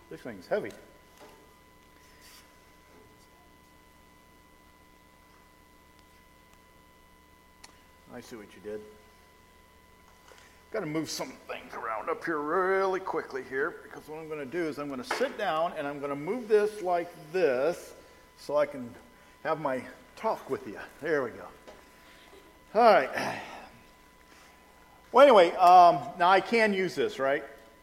This thing's heavy. I see what you did. Got to move some things around up here really quickly here, because what I'm going to do is I'm going to sit down and I'm going to move this like this so I can have my talk with you. There we go. All right. Well, anyway, now I can use this, right?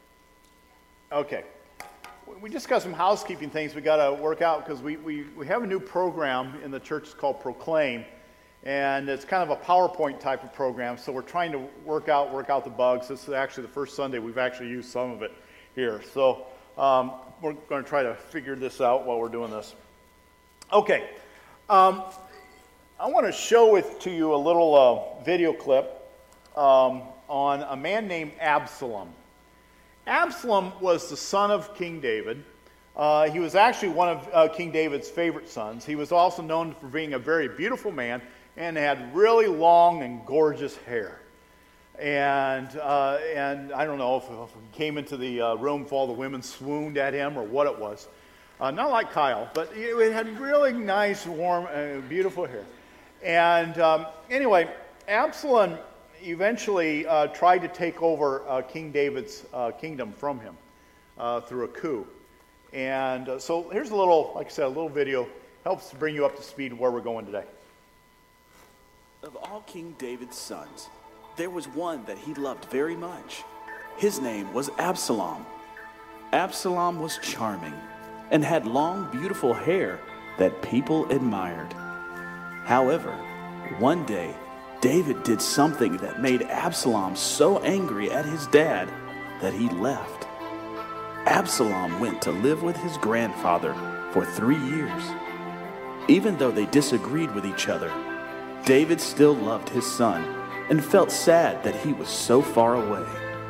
Okay. We just got some housekeeping things we got to work out, because we have a new program in the church. It's called Proclaim, and it's kind of a PowerPoint type of program. So we're trying to work out the bugs. This is actually the first Sunday we've actually used some of it here. So we're going to try to figure this out while we're doing this. Okay. I want to show it to you a little video clip on a man named Absalom. Absalom was the son of King David. He was actually one of King David's favorite sons. He was also known for being a very beautiful man and had really long and gorgeous hair. And I don't know if he came into the room if all the women swooned at him or what it was. Not like Kyle, but it had really nice, warm, beautiful hair. And anyway, Absalom eventually tried to take over King David's kingdom from him through a coup. And so here's a little, like I said, a little video. Helps to bring you up to speed where we're going today. Of all King David's sons, there was one that he loved very much. His name was Absalom. Absalom was charming and had long, beautiful hair that people admired. However, one day, David did something that made Absalom so angry at his dad that he left. Absalom went to live with his grandfather for 3 years. Even though they disagreed with each other, David still loved his son and felt sad that he was so far away.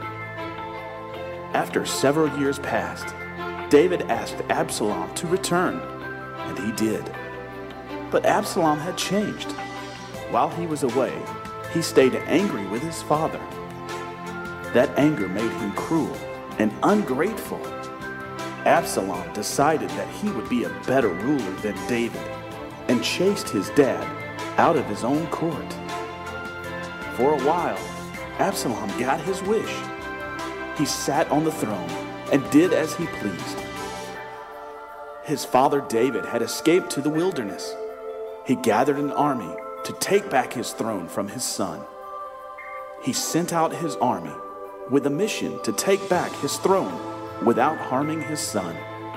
After several years passed, David asked Absalom to return, and he did. But Absalom had changed. While he was away, he stayed angry with his father. That anger made him cruel and ungrateful. Absalom decided that he would be a better ruler than David and chased his dad out of his own court. For a while, Absalom got his wish. He sat on the throne and did as he pleased. His father David had escaped to the wilderness. He gathered an army to take back his throne from his son. He sent out his army with a mission to take back his throne without harming his son.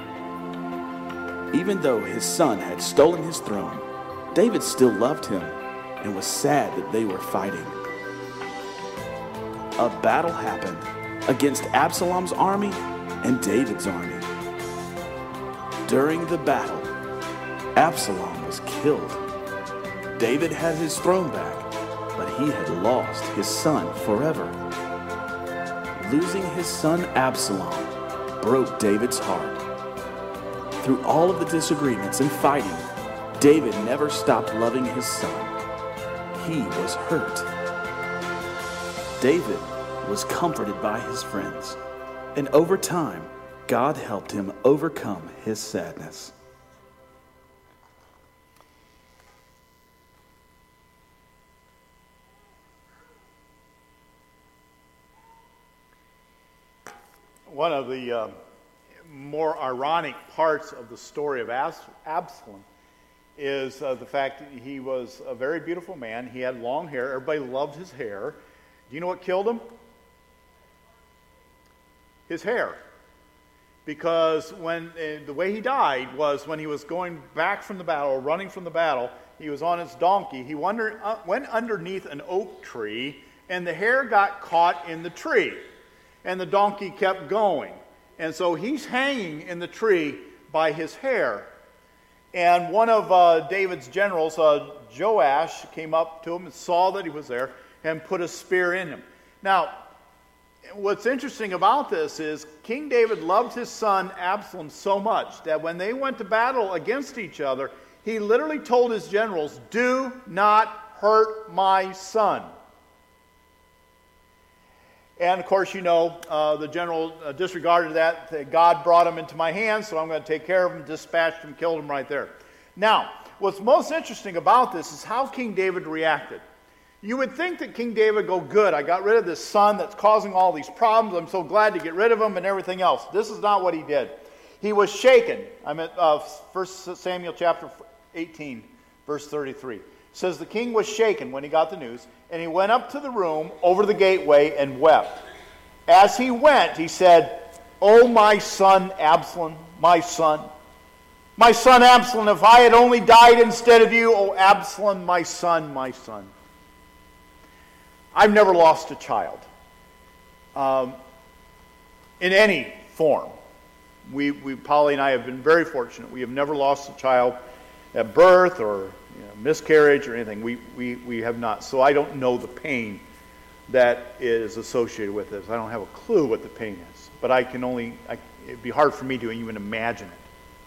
Even though his son had stolen his throne, David still loved him and was sad that they were fighting. A battle happened against Absalom's army and David's army. During the battle, Absalom was killed. David had his throne back, but he had lost his son forever. Losing his son Absalom broke David's heart. Through all of the disagreements and fighting, David never stopped loving his son. He was hurt. David was comforted by his friends, and over time, God helped him overcome his sadness. One of the more ironic parts of the story of Absalom is the fact that he was a very beautiful man. He had long hair. Everybody loved his hair. Do you know what killed him? His hair. Because when the way he died was when he was going back from the battle, or running from the battle, he was on his donkey. He went underneath an oak tree, and the hair got caught in the tree. And the donkey kept going. And so he's hanging in the tree by his hair. And one of David's generals, Joash, came up to him and saw that he was there and put a spear in him. Now, what's interesting about this is King David loved his son Absalom so much that when they went to battle against each other, he literally told his generals, "Do not hurt my son." And of course, you know, the general disregarded that. God brought him into my hands, so I'm going to take care of him, dispatched him, killed him right there. Now, what's most interesting about this is how King David reacted. You would think that King David would go, good, I got rid of this son that's causing all these problems. I'm so glad to get rid of him and everything else. This is not what he did. He was shaken. I'm at 1 Samuel chapter 18, verse 33. It says the king was shaken when he got the news, and he went up to the room over the gateway and wept. As he went, he said, "O my son Absalom, my son Absalom, if I had only died instead of you, O Absalom, my son, my son." I've never lost a child in any form. Polly and I have been very fortunate. We have never lost a child at birth or miscarriage or anything. We have not. So I don't know the pain that is associated with this. I don't have a clue what the pain is. But it'd be hard for me to even imagine it.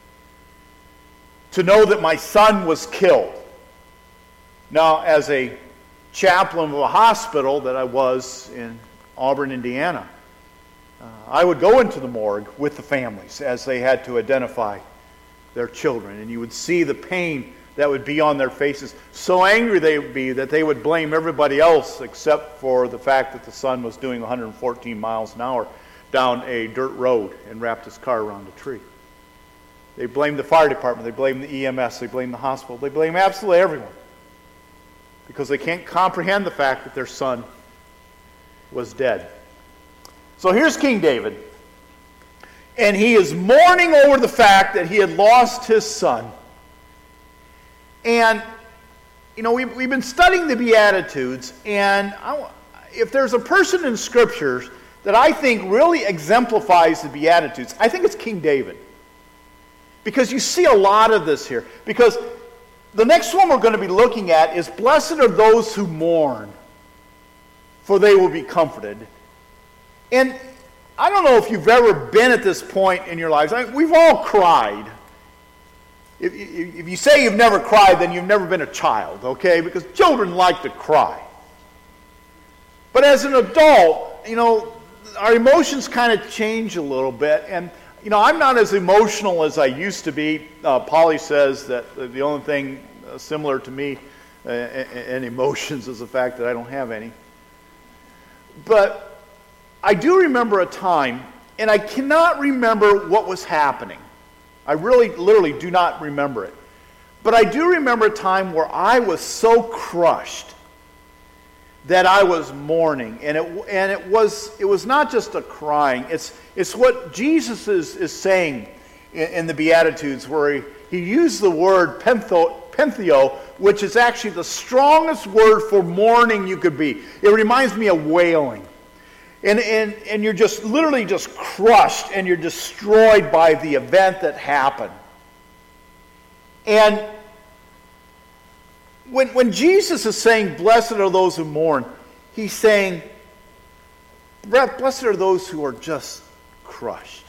To know that my son was killed. Now, as a chaplain of a hospital that I was in Auburn, Indiana, I would go into the morgue with the families as they had to identify their children, and you would see the pain that would be on their faces. So angry they would be that they would blame everybody else except for the fact that the son was doing 114 miles an hour down a dirt road and wrapped his car around a tree. They blamed the fire department, they blamed the EMS, they blamed the hospital, they blame absolutely everyone because they can't comprehend the fact that their son was dead. So here's King David, and he is mourning over the fact that he had lost his son. And, we've been studying the Beatitudes, and if there's a person in Scriptures that I think really exemplifies the Beatitudes, I think it's King David. Because you see a lot of this here. Because the next one we're going to be looking at is, "Blessed are those who mourn, for they will be comforted." And I don't know if you've ever been at this point in your lives. We've all cried. If you say you've never cried, then you've never been a child, okay? Because children like to cry. But as an adult, our emotions kind of change a little bit. And, I'm not as emotional as I used to be. Polly says that the only thing similar to me in emotions is the fact that I don't have any. But I do remember a time, and I cannot remember what was happening. I really, literally do not remember it. But I do remember a time where I was so crushed that I was mourning. And it was not just a crying. It's what Jesus is saying in the Beatitudes, where he used the word pentheo, which is actually the strongest word for mourning you could be. It reminds me of wailing. And you're just literally just crushed and you're destroyed by the event that happened. And when Jesus is saying, "Blessed are those who mourn," he's saying, blessed are those who are just crushed.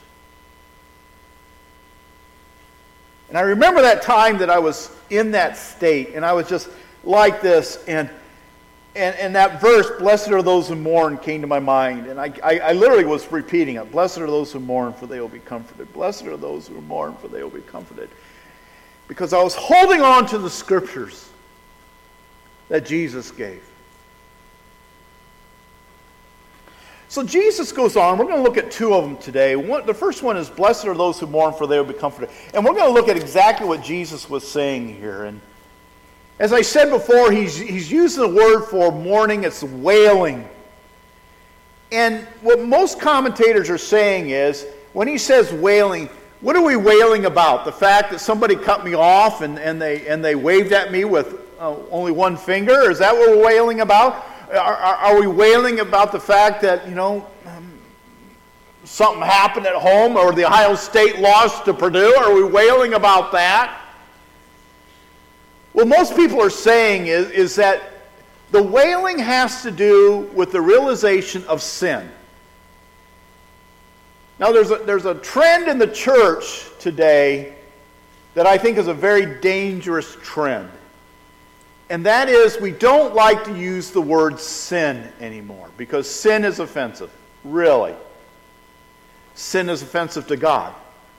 And I remember that time that I was in that state, and I was just like this, and that verse, "Blessed are those who mourn," came to my mind. And I literally was repeating it. "Blessed are those who mourn, for they will be comforted. Blessed are those who mourn, for they will be comforted." Because I was holding on to the Scriptures that Jesus gave. So Jesus goes on. We're going to look at two of them today. The first one is, "Blessed are those who mourn, for they will be comforted." And we're going to look at exactly what Jesus was saying here. And as I said before, he's using the word for mourning. It's wailing. And what most commentators are saying is, when he says wailing, what are we wailing about? The fact that somebody cut me off and they waved at me with only one finger? Is that what we're wailing about? Are we wailing about the fact that, something happened at home, or the Ohio State lost to Purdue? Are we wailing about that? What most people are saying is that the wailing has to do with the realization of sin. Now, there's a trend in the church today that I think is a very dangerous trend. And that is, we don't like to use the word sin anymore because sin is offensive. Really? Sin is offensive to God.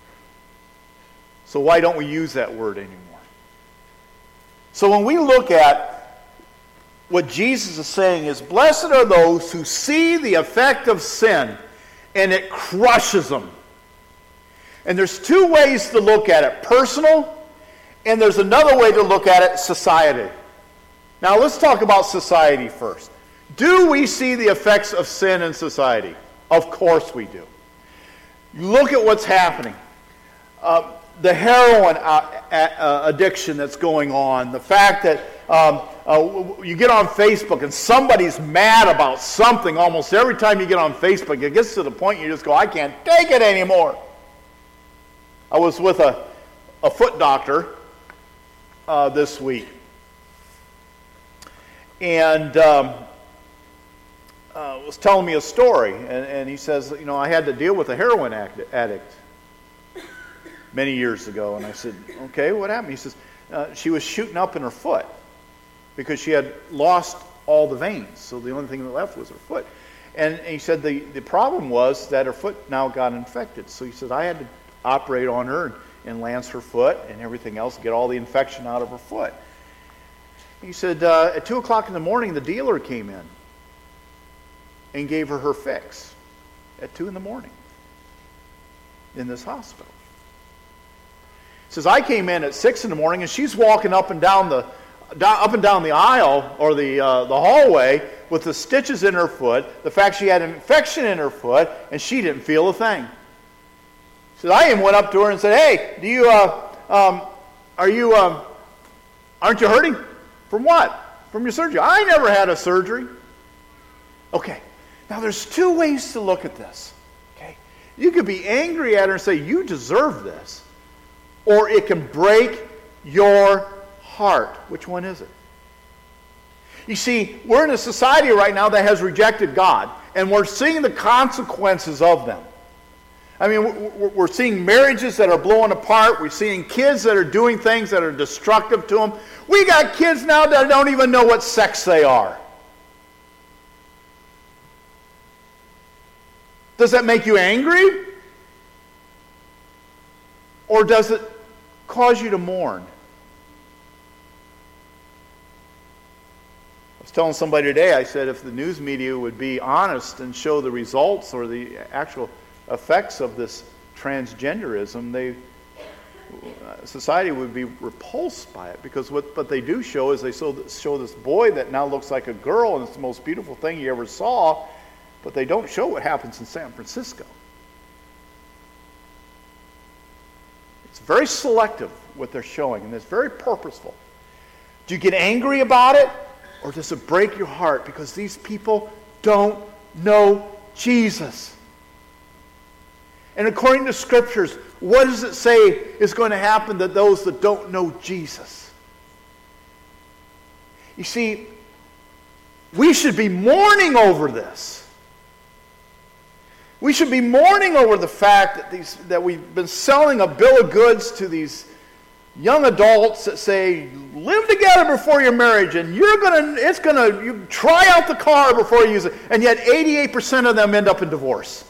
So why don't we use that word anymore? So when we look at what Jesus is saying is, blessed are those who see the effect of sin and it crushes them. And there's two ways to look at it, personal, and there's another way to look at it, society. Now let's talk about society first. Do we see the effects of sin in society? Of course we do. Look at what's happening. The heroin addiction that's going on, the fact that you get on Facebook and somebody's mad about something almost every time you get on Facebook. It gets to the point you just go, I can't take it anymore. I was with a foot doctor this week. And was telling me a story. And he says, I had to deal with a heroin addict many years ago. And I said, okay, what happened? He says, she was shooting up in her foot because she had lost all the veins. So the only thing that left was her foot. And he said the problem was that her foot now got infected. So he said, I had to operate on her and lance her foot and everything else, get all the infection out of her foot. He said, at 2 o'clock in the morning, the dealer came in and gave her fix at 2 in the morning in this hospital. He says, I came in at 6 in the morning and she's walking up and down the aisle or the hallway with the stitches in her foot, the fact she had an infection in her foot, and she didn't feel a thing. He said, I even went up to her and said, hey, do you, aren't you hurting? From what? From your surgery. I never had a surgery. Okay. Now there's two ways to look at this. Okay. You could be angry at her and say, you deserve this. Or it can break your heart. Which one is it? You see, we're in a society right now that has rejected God, and we're seeing the consequences of them. I mean, we're seeing marriages that are blowing apart. We're seeing kids that are doing things that are destructive to them. We got kids now that don't even know what sex they are. Does that make you angry? Or does it cause you to mourn? I was telling somebody today, I said if the news media would be honest and show the results or the actual effects of this transgenderism, society would be repulsed by it, because what they do show is they show this boy that now looks like a girl and it's the most beautiful thing you ever saw, but they don't show what happens in San Francisco. It's very selective what they're showing, and it's very purposeful. Do you get angry about it, or does it break your heart because these people don't know Jesus? And according to Scriptures, what does it say is going to happen to those that don't know Jesus? You see, we should be mourning over this. We should be mourning over the fact that we've been selling a bill of goods to these young adults that say, live together before your marriage, and you try out the car before you use it, and yet 88% of them end up in divorce.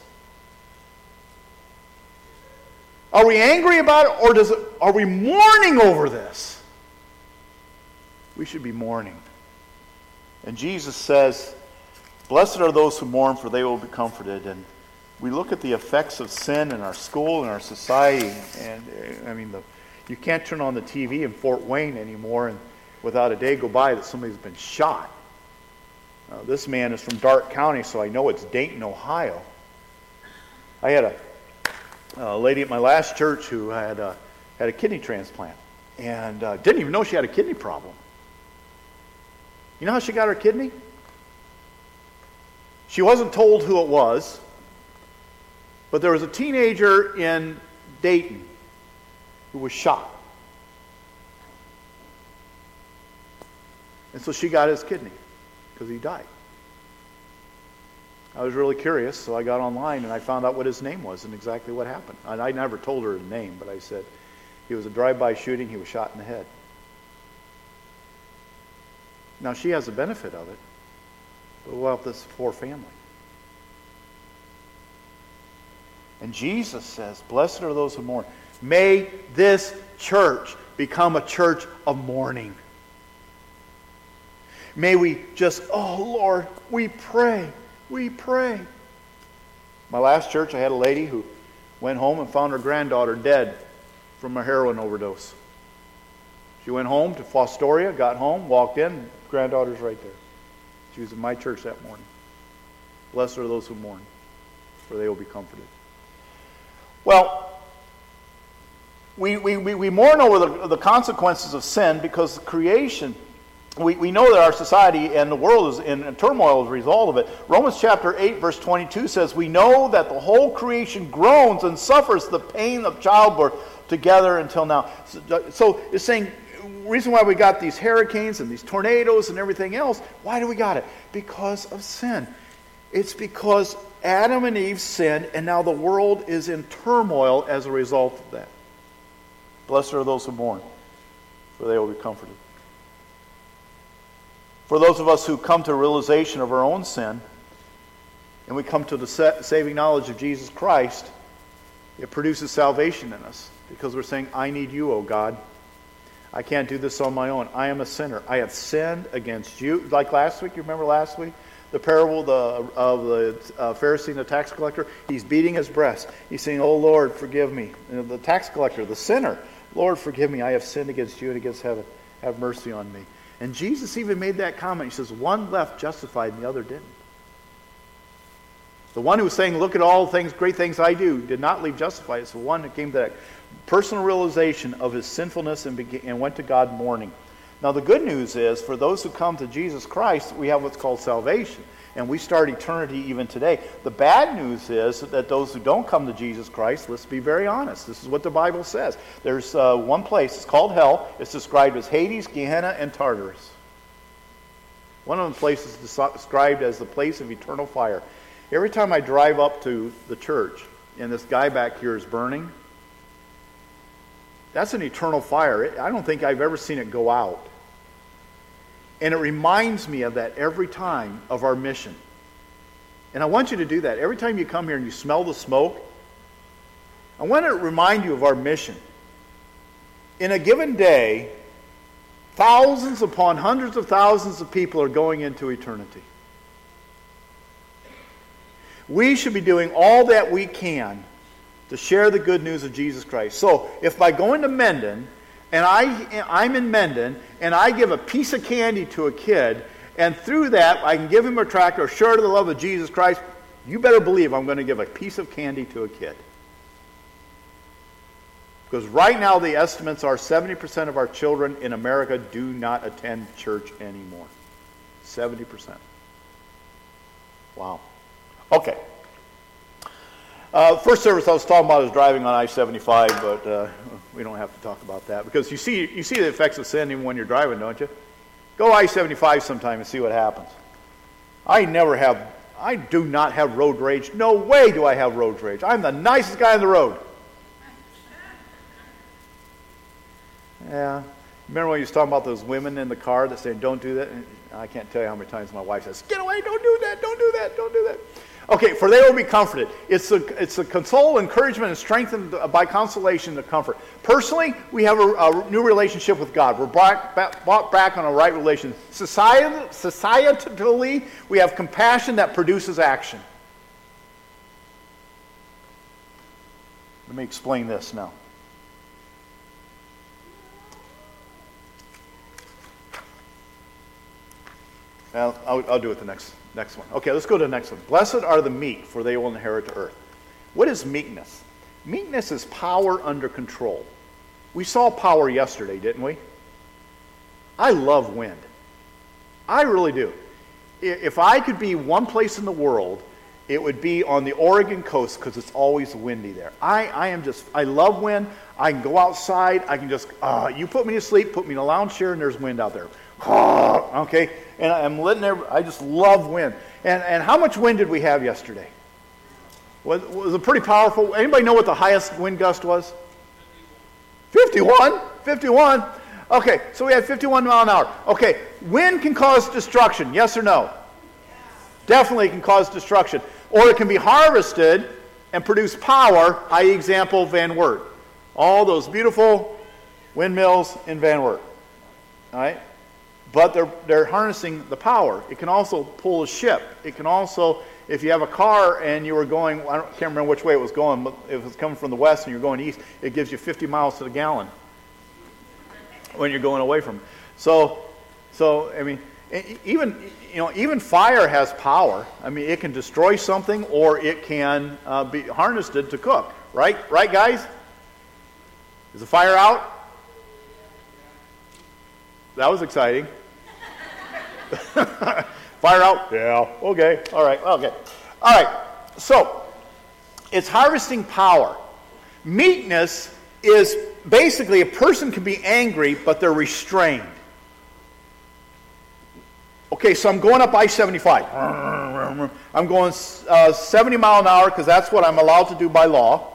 Are we angry about it, or are we mourning over this? We should be mourning. And Jesus says, blessed are those who mourn, for they will be comforted. And we look at the effects of sin in our school and our society, and you can't turn on the TV in Fort Wayne anymore and without a day go by that somebody's been shot. This man is from Darke County, so I know it's Dayton, Ohio. I had a lady at my last church who had a kidney transplant and didn't even know she had a kidney problem. You know how she got her kidney? She wasn't told who it was, but there was a teenager in Dayton who was shot. And so she got his kidney because he died. I was really curious, so I got online and I found out what his name was and exactly what happened. And I never told her his name, but I said, he was a drive-by shooting, he was shot in the head. Now she has the benefit of it, but what about this poor family? And Jesus says, blessed are those who mourn. May this church become a church of mourning. May we just, oh Lord, we pray. We pray. My last church, I had a lady who went home and found her granddaughter dead from a heroin overdose. She went home to Fostoria, got home, walked in, granddaughter's right there. She was in my church that morning. Blessed are those who mourn, for they will be comforted. Well, we mourn over the consequences of sin because creation, we know that our society and the world is in turmoil as a result of it. Romans chapter 8, verse 22 says, we know that the whole creation groans and suffers the pain of childbirth together until now. So it's saying, the reason why we got these hurricanes and these tornadoes and everything else, why do we got it? Because of sin. It's because Adam and Eve sinned, and now the world is in turmoil as a result of that. Blessed are those who mourn, for they will be comforted. For those of us who come to a realization of our own sin, and we come to the saving knowledge of Jesus Christ, it produces salvation in us. Because we're saying, I need you, O God. I can't do this on my own. I am a sinner. I have sinned against you. Like last week, you remember last week? The parable of the Pharisee and the tax collector. He's beating his breast. He's saying, oh Lord, forgive me. And the tax collector, the sinner, Lord, forgive me. I have sinned against you and against heaven. Have mercy on me. And Jesus even made that comment. He says, one left justified and the other didn't. The one who was saying, look at all the things, great things I do, did not leave justified. It's the one that came to that personal realization of his sinfulness and went to God mourning. Now the good news is, for those who come to Jesus Christ, we have what's called salvation. And we start eternity even today. The bad news is that those who don't come to Jesus Christ, let's be very honest. This is what the Bible says. There's one place, it's called hell. It's described as Hades, Gehenna, and Tartarus. One of the places is described as the place of eternal fire. Every time I drive up to the church, and this guy back here is burning, that's an eternal fire. I don't think I've ever seen it go out. And it reminds me of that every time of our mission. And I want you to do that. Every time you come here and you smell the smoke, I want to remind you of our mission. In a given day, thousands upon hundreds of thousands of people are going into eternity. We should be doing all that we can to share the good news of Jesus Christ. So, if by going to Mendon, and I'm in Mendon, and I give a piece of candy to a kid, and through that I can give him a tractor, share the love of Jesus Christ, you better believe I'm going to give a piece of candy to a kid. Because right now the estimates are 70% of our children in America do not attend church anymore. 70%. Wow. Okay. First service I was talking about is driving on I-75, but we don't have to talk about that because you see the effects of sin even when you're driving, don't you? Go I-75 sometime and see what happens. I do not have road rage. No way do I have road rage. I'm the nicest guy on the road. Yeah. Remember when you was talking about those women in the car that said, don't do that? And I can't tell you how many times my wife says, get away, don't do that, don't do that, don't do that. Okay, for they will be comforted. It's a console, encouragement, and strengthened by consolation and comfort. Personally, we have a new relationship with God. We're brought back on a right relation. Societally, we have compassion that produces action. Let me explain this now. I'll do it the next one. Okay, let's go to the next one. Blessed are the meek, for they will inherit the earth. What is meekness? Meekness is power under control. We saw power yesterday, didn't we? I love wind. I really do. If I could be one place in the world, it would be on the Oregon coast because it's always windy there. I love wind. I can go outside. I can just, you put me to sleep, put me in a lounge chair, and there's wind out there. Okay? And I'm letting I just love wind. And how much wind did we have yesterday? Was it pretty powerful? Anybody know what the highest wind gust was? 51? 51? Okay, so we had 51 mile an hour. Okay, wind can cause destruction, yes or no? Definitely can cause destruction. Or it can be harvested and produce power, i.e. example Van Wert. All those beautiful windmills in Van Wert. All right? But they're harnessing the power. It can also pull a ship. It can also, if you have a car and you were going, can't remember which way it was going, but if it's coming from the west and you're going east, it gives you 50 miles to the gallon when you're going away from it. So I mean, even fire has power. I mean, it can destroy something or it can be harnessed to cook. Right? Right, guys? Is the fire out? That was exciting. Fire out? Yeah. Okay. All right. Okay. All right. So, it's harvesting power. Meekness is basically a person can be angry, but they're restrained. Okay, so I'm going up I-75. I'm going 70 mile an hour because that's what I'm allowed to do by law.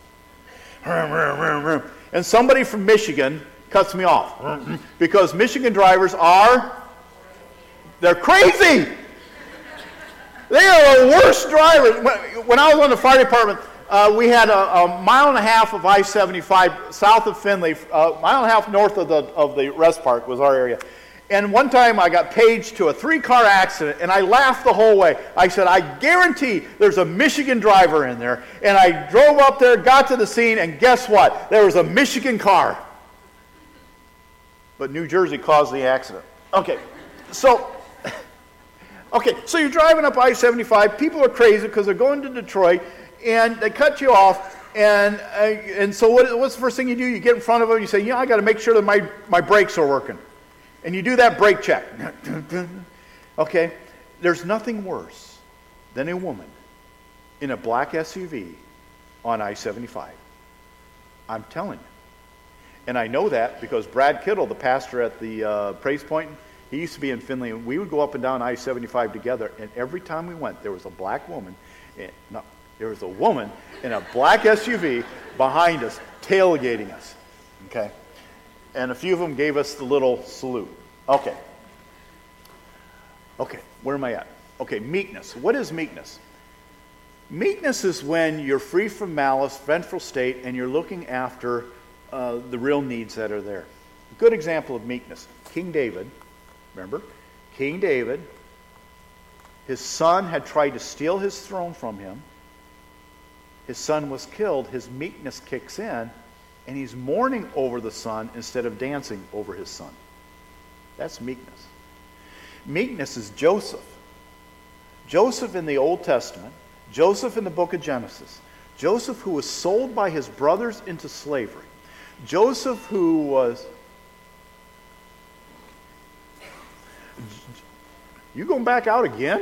And somebody from Michigan cuts me off because Michigan drivers they're crazy. They are the worst drivers. When I was on the fire department, we had a mile and a half of I-75 south of Findlay, a mile and a half north of the rest park was our area. And one time I got paged to a 3-car accident, and I laughed the whole way. I said, I guarantee there's a Michigan driver in there. And I drove up there, got to the scene, and guess what? There was a Michigan car. But New Jersey caused the accident. Okay, so you're driving up I-75. People are crazy because they're going to Detroit, and they cut you off. And so what's the first thing you do? You get in front of them, and you say, I got to make sure that my brakes are working. And you do that brake check. Okay? There's nothing worse than a woman in a black SUV on I-75. I'm telling you. And I know that because Brad Kittle, the pastor at the Praise Point, he used to be in Findlay, and we would go up and down I-75 together, and every time we went, there was a black woman. There was a woman in a black SUV behind us, tailgating us. Okay? And a few of them gave us the little salute. Okay, where am I at? Okay, meekness. What is meekness? Meekness is when you're free from malice, vengeful state, and you're looking after the real needs that are there. A good example of meekness. King David, remember? King David, his son had tried to steal his throne from him. His son was killed. His meekness kicks in. And he's mourning over the son instead of dancing over his son. That's meekness. Meekness is Joseph. Joseph in the Old Testament. Joseph in the book of Genesis. Joseph who was sold by his brothers into slavery. Joseph who was... You going back out again?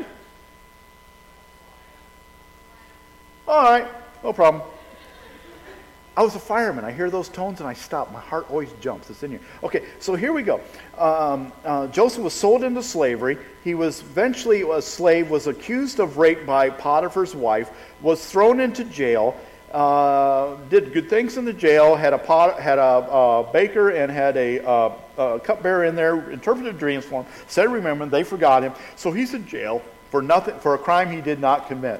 All right, no problem. I was a fireman. I hear those tones and I stop. My heart always jumps. It's in here. Okay, so here we go. Joseph was sold into slavery. He was eventually a slave, was accused of rape by Potiphar's wife, was thrown into jail, did good things in the jail, had a baker and had a cupbearer in there, interpreted dreams for him, said remember, they forgot him. So he's in jail for a crime he did not commit.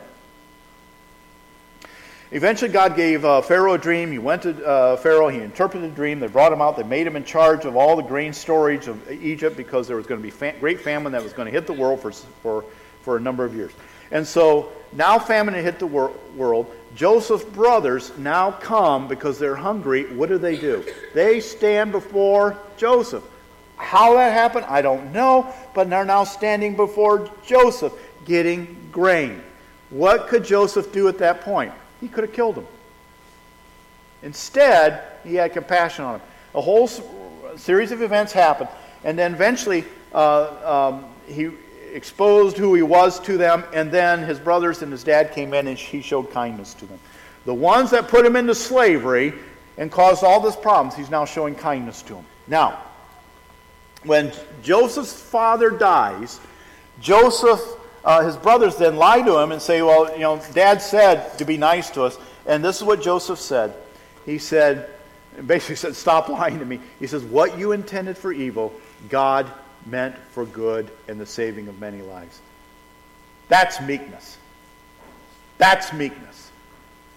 Eventually, God gave Pharaoh a dream. He went to Pharaoh. He interpreted the dream. They brought him out. They made him in charge of all the grain storage of Egypt because there was going to be great famine that was going to hit the world for a number of years. And so now famine had hit the world. Joseph's brothers now come because they're hungry. What do? They stand before Joseph. How that happened, I don't know. But they're now standing before Joseph getting grain. What could Joseph do at that point? He could have killed him. Instead, he had compassion on him. A whole series of events happened, and then eventually he exposed who he was to them, and then his brothers and his dad came in and he showed kindness to them. The ones that put him into slavery and caused all these problems, he's now showing kindness to them. Now, when Joseph's father dies, his brothers then lie to him and say, well, Dad said to be nice to us. And this is what Joseph said. He basically said, stop lying to me. He says, what you intended for evil, God meant for good and the saving of many lives. That's meekness. That's meekness.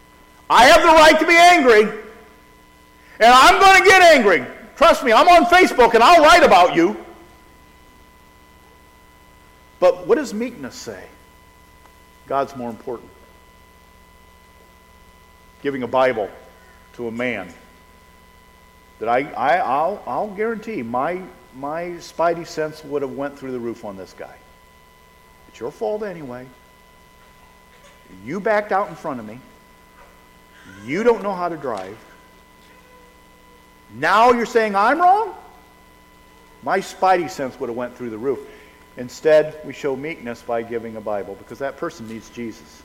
I have the right to be angry. And I'm going to get angry. Trust me, I'm on Facebook and I'll write about you. But what does meekness say? God's more important. Giving a Bible to a man that I'll guarantee my spidey sense would have went through the roof on this guy. It's your fault anyway. You backed out in front of me. You don't know how to drive. Now you're saying I'm wrong? My spidey sense would have went through the roof. Instead, we show meekness by giving a Bible because that person needs Jesus.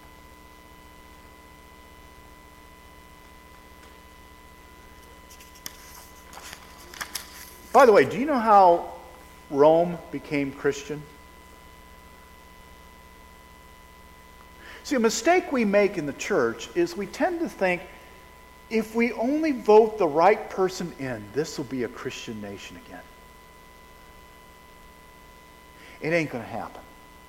By the way, do you know how Rome became Christian? See, a mistake we make in the church is we tend to think if we only vote the right person in, this will be a Christian nation again. It ain't going to happen.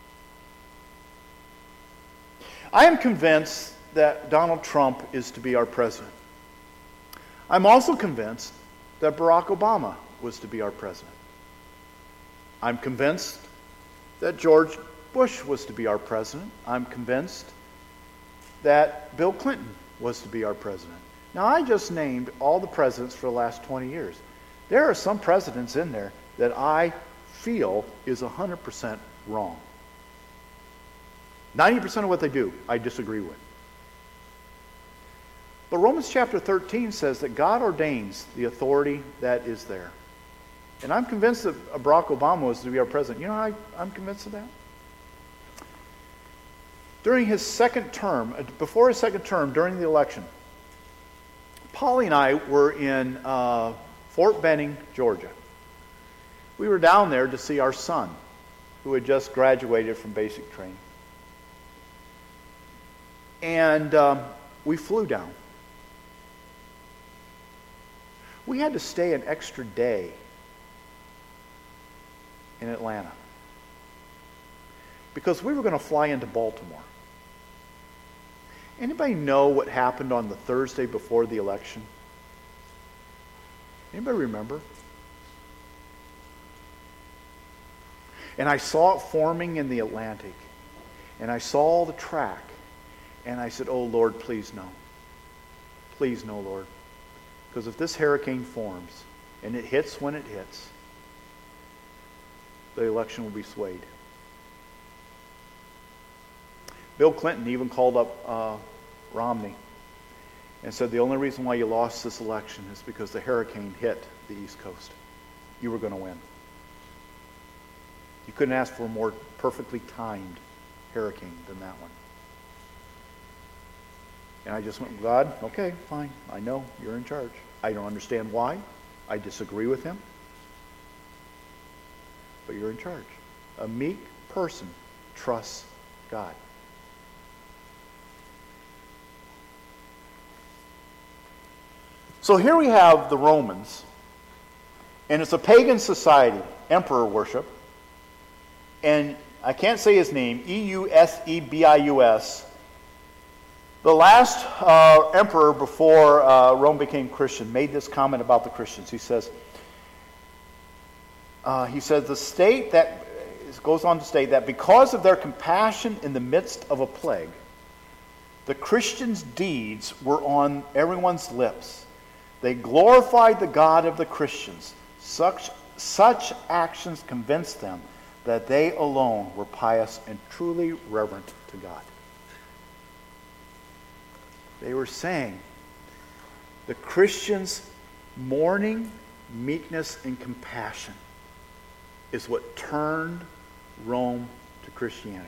I am convinced that Donald Trump is to be our president. I'm also convinced that Barack Obama was to be our president. I'm convinced that George Bush was to be our president. I'm convinced that Bill Clinton was to be our president. Now, I just named all the presidents for the last 20 years. There are some presidents in there that I feel is 100% wrong. 90% of what they do, I disagree with. But Romans chapter 13 says that God ordains the authority that is there. And I'm convinced that Barack Obama was to be our president. You know how I'm convinced of that? During his second term, before his second term, during the election, Polly and I were in Fort Benning, Georgia. We were down there to see our son, who had just graduated from basic training. And we flew down. We had to stay an extra day in Atlanta because we were going to fly into Baltimore. Anybody know what happened on the Thursday before the election? Anybody remember? And I saw it forming in the Atlantic. And I saw the track. And I said, oh, Lord, please no. Please no, Lord. Because if this hurricane forms and it hits when it hits, the election will be swayed. Bill Clinton even called up Romney and said the only reason why you lost this election is because the hurricane hit the East Coast. You were going to win. You couldn't ask for a more perfectly timed hurricane than that one. And I just went, God, okay, fine. I know you're in charge. I don't understand why. I disagree with him. But you're in charge. A meek person trusts God. So here we have the Romans, and it's a pagan society, emperor worship, and I can't say his name, Eusebius. The last emperor before Rome became Christian made this comment about the Christians. He says the state that goes on to state that because of their compassion in the midst of a plague, the Christians' deeds were on everyone's lips. They glorified the God of the Christians. Such actions convinced them that they alone were pious and truly reverent to God. They were saying the Christians' mourning, meekness, and compassion is what turned Rome to Christianity.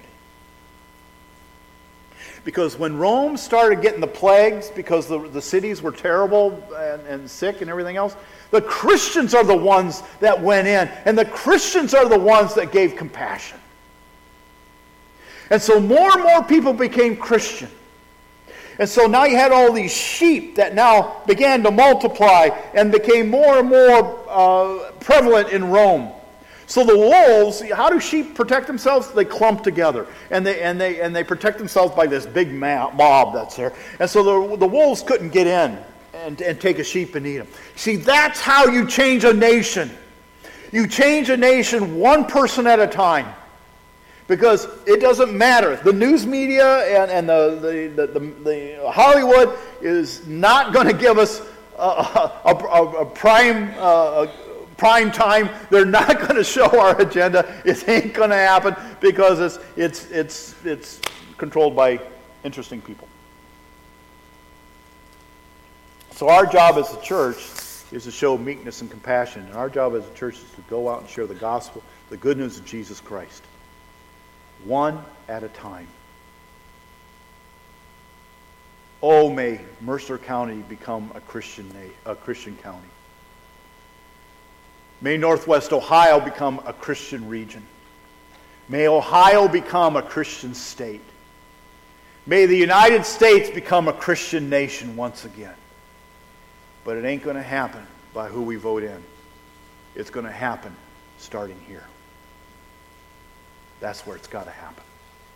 Because when Rome started getting the plagues, because the cities were terrible and sick and everything else, the Christians are the ones that went in, and the Christians are the ones that gave compassion. And so more and more people became Christian. And so now you had all these sheep that now began to multiply and became more and more prevalent in Rome. So the wolves, how do sheep protect themselves? They clump together, and they protect themselves by this big mob that's there. And so the wolves couldn't get in and take a sheep and eat them. See, that's how you change a nation. You change a nation one person at a time. Because it doesn't matter. The news media and the Hollywood is not going to give us a prime time. They're not going to show our agenda. It ain't going to happen because it's controlled by interesting people. So our job as a church is to show meekness and compassion. And our job as a church is to go out and share the gospel, the good news of Jesus Christ. One at a time. Oh, may Mercer County become a Christian county. May Northwest Ohio become a Christian region. May Ohio become a Christian state. May the United States become a Christian nation once again. But it ain't going to happen by who we vote in. It's going to happen starting here. That's where it's got to happen.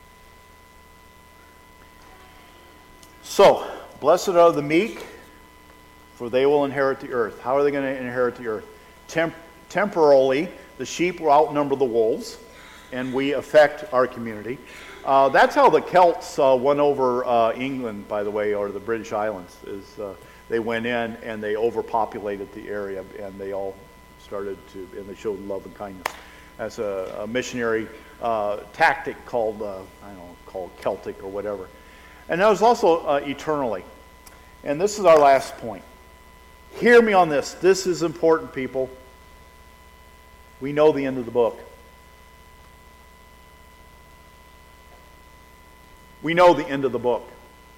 So, blessed are the meek, for they will inherit the earth. How are they going to inherit the earth? Temporarily, the sheep will outnumber the wolves, and we affect our community. That's how the Celts won over England, by the way, or the British Islands. They went in and they overpopulated the area, and they all started to, and they showed love and kindness. As a missionary tactic called Celtic or whatever. And that was also eternally. And this is our last point. Hear me on this. This is important, people. We know the end of the book. We know the end of the book.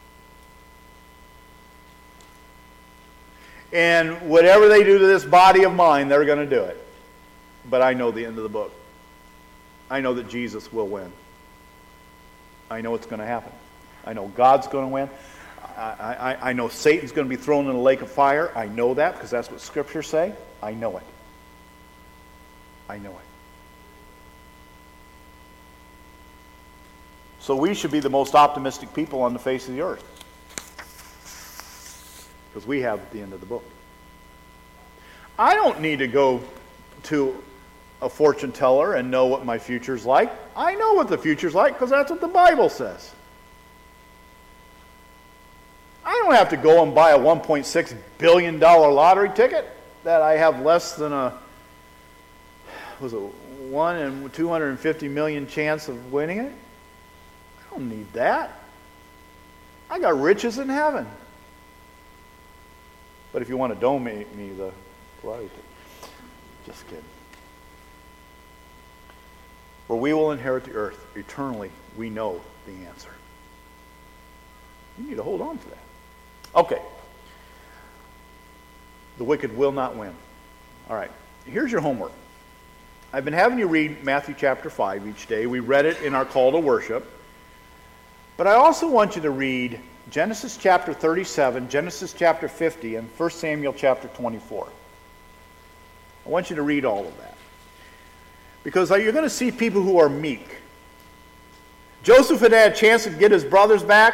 And whatever they do to this body of mine, they're going to do it. But I know the end of the book. I know that Jesus will win. I know it's going to happen. I know God's going to win. I know Satan's going to be thrown in a lake of fire. I know that because that's what Scriptures say. I know it. I know it. So we should be the most optimistic people on the face of the earth. Because we have the end of the book. I don't need to go to a fortune teller and know what my future's like. I know what the future's like because that's what the Bible says. I don't have to go and buy a $1.6 billion lottery ticket that I have less than a 1 in 250 million chance of winning it. I don't need that. I got riches in heaven. But if you want to donate me the lottery ticket, just kidding. For we will inherit the earth eternally. We know the answer. You need to hold on to that. Okay. The wicked will not win. All right. Here's your homework. I've been having you read Matthew chapter 5 each day. We read it in our call to worship. But I also want you to read Genesis chapter 37, Genesis chapter 50, and 1 Samuel chapter 24. I want you to read all of that. Because you're going to see people who are meek. Joseph had a chance to get his brothers back.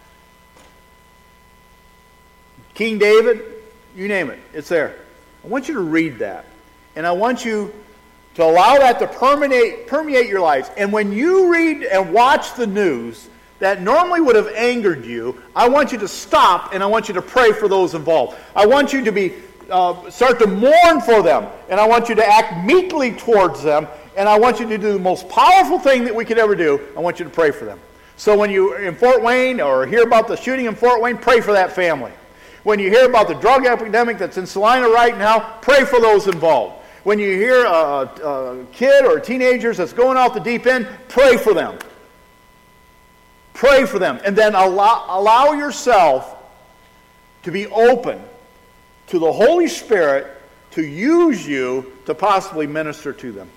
King David, you name it, it's there. I want you to read that. And I want you to allow that to permeate your lives. And when you read and watch the news that normally would have angered you, I want you to stop and I want you to pray for those involved. I want you to start to mourn for them. And I want you to act meekly towards them. And I want you to do the most powerful thing that we could ever do. I want you to pray for them. So when you're in Fort Wayne or hear about the shooting in Fort Wayne, pray for that family. When you hear about the drug epidemic that's in Salina right now, pray for those involved. When you hear a kid or teenagers that's going off the deep end, pray for them. Pray for them. And then allow yourself to be open to the Holy Spirit to use you to possibly minister to them.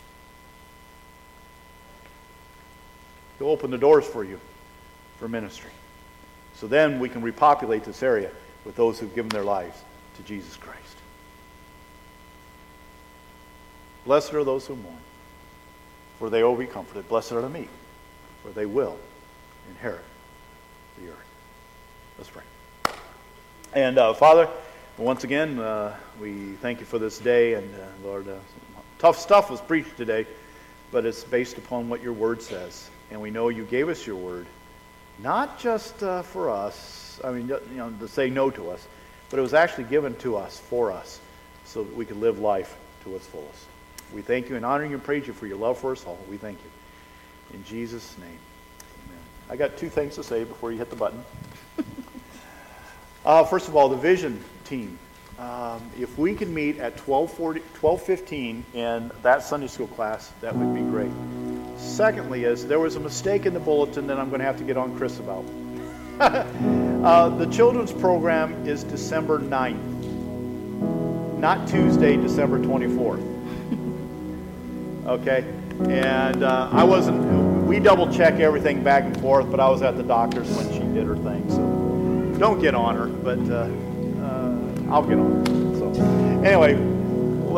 He'll open the doors for you for ministry. So then we can repopulate this area with those who've given their lives to Jesus Christ. Blessed are those who mourn, for they will be comforted. Blessed are the meek, for they will inherit the earth. Let's pray. And Father, once again, we thank you for this day. And Lord, tough stuff was preached today, but it's based upon what your word says. And we know you gave us your word, not just for us, to say no to us, but it was actually given to us, for us, so that we could live life to its fullest. We thank you and honor you and praise you for your love for us all. We thank you. In Jesus' name, amen. I got two things to say before you hit the button. First of all, the vision team. If we can meet at 12:15 in that Sunday school class, that would be great. Secondly there was a mistake in the bulletin that I'm going to have to get on Chris about. The children's program is December 9th, not Tuesday, December 24th. Okay? And we double check everything back and forth, but I was at the doctor's when she did her thing, so don't get on her, but I'll get on her. So anyway,